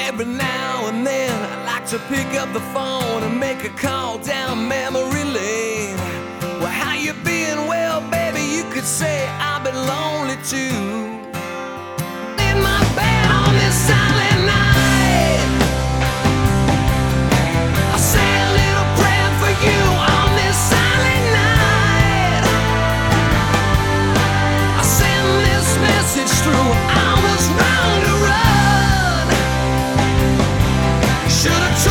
Every now and then I like to pick up the phone and make a call down memory lane. Well, how you been? Well, baby, you could say I've been lonely too. In my bed on this silent night, I say a little prayer for you on this silent night. I send this message through. I was wrong to run. Should've